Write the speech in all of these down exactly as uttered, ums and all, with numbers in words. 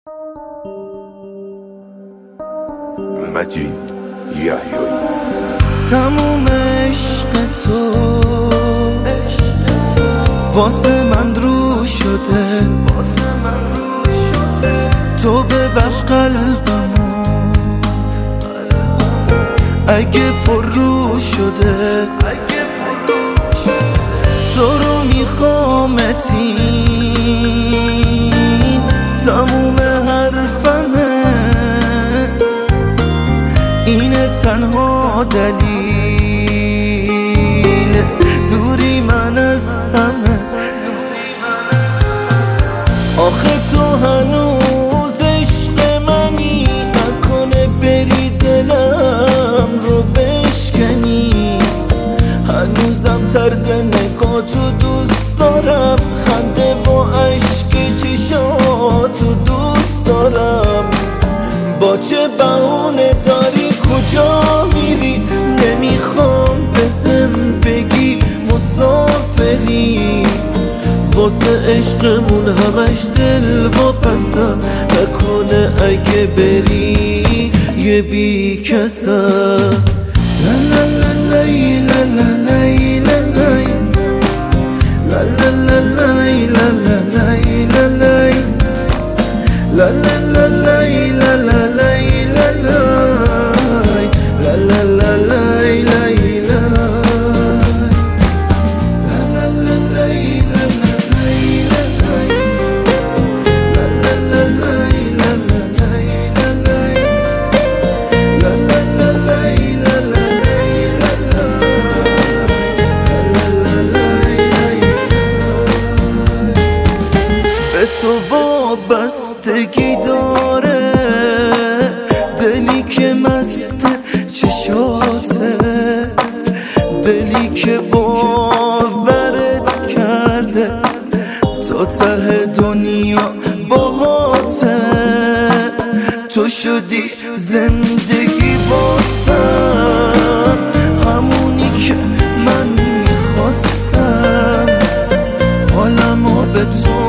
مجید یحیایی. تموم عشق تو واسه من رو شده، تو ببخش قلبمو اگه پر رو شده، تو رو میخوامتین تموم حرفمه، اینه تنها دلیل دوری من از همه. آخه تو هنوز عشق منی، نکنه بری دلم رو بشکنی. هنوزم طرز نگاه تو دوست دارم، خنده و عشق چشاتو دوست دارم. با چه بهونه داری کجا میری؟ نمیخوام بهم بگی مسافری، واسه عشقمون همش دل و پسم، نکنه اگه بری یه بی کسم. لا لا لا لای لا لا لای لا لای لا لا لا لای لا لا لای لا لای لا لا لا لای لا لا لای لا لای لا لا لا لای لای تو وابستگی داره، دلی که مست چشاته، دلی که باورت کرده تا ته دنیا باهاته. تو شدی زندگی واسم، همونی که من میخواستم، حالمو به تو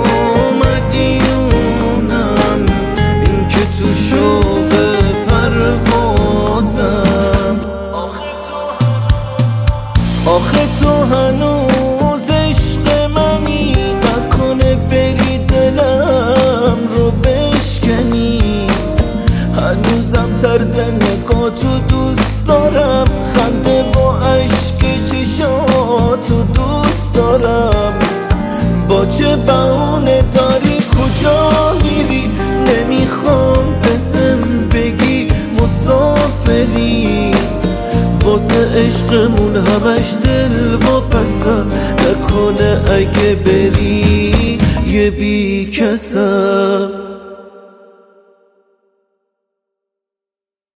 آخه تو هنوز عشق منی، نکنه بری دلم رو بشکنی. هنوزم طرز نگاه تو دوست دارم، خنده و عشق چشاتو دوست دارم. با چه بهونه داری کجا میری؟ نمیخوام بهم بگی مسافری، واسه عشقمون همش دل و پسم، نکنه اگه بری یه بی کسم.